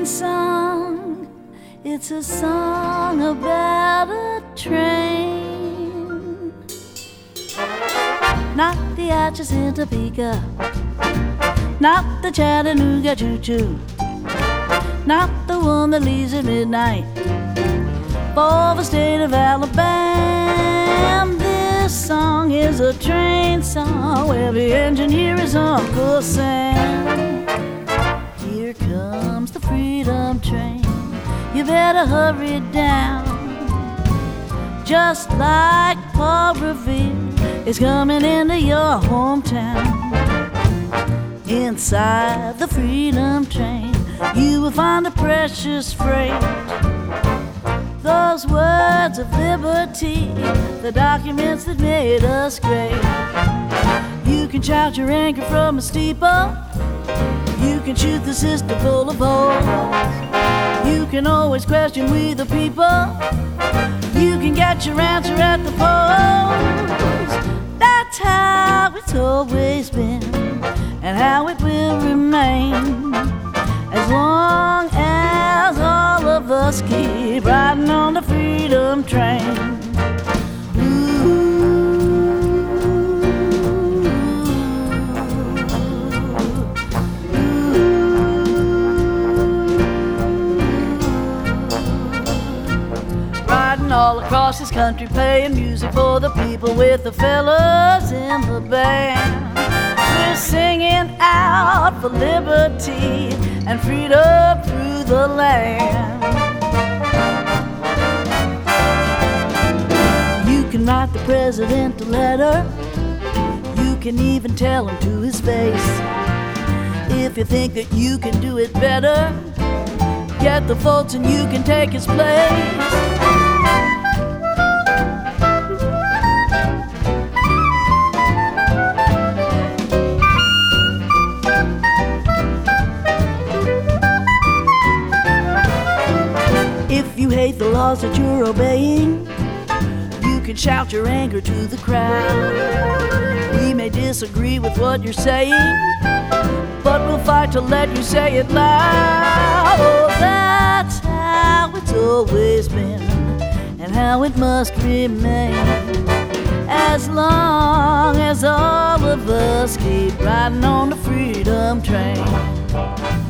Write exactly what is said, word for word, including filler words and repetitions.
song. It's a song about a train. Not the Atchison Topeka, not the Chattanooga choo-choo, not the one that leaves at midnight for the state of Alabama. This song is a train song where the engineer is Uncle Sam. Here comes the freedom train, you better hurry down. Just like Paul Revere is coming into your hometown. Inside the freedom train, you will find a precious freight. Those words of liberty, the documents that made us great. You can shout your anchor from a steeple, you can shoot the system full of holes, you can always question we the people, you can get your answer at the polls. That's how it's always been, and how it will remain, as long as all of us keep riding on the freedom train. Riding all across this country, playing music for the people with the fellas in the band. We're singing out for liberty and freedom through the land. You can write the president a letter, you can even tell him to his face. If you think that you can do it better, get the votes and you can take his place. If you hate the laws that you're obeying, you can shout your anger to the crowd. We may disagree with what you're saying, but we'll fight to let you say it loud. Oh, that's how it's always been, and how it must remain, as long as all of us keep riding on the freedom train.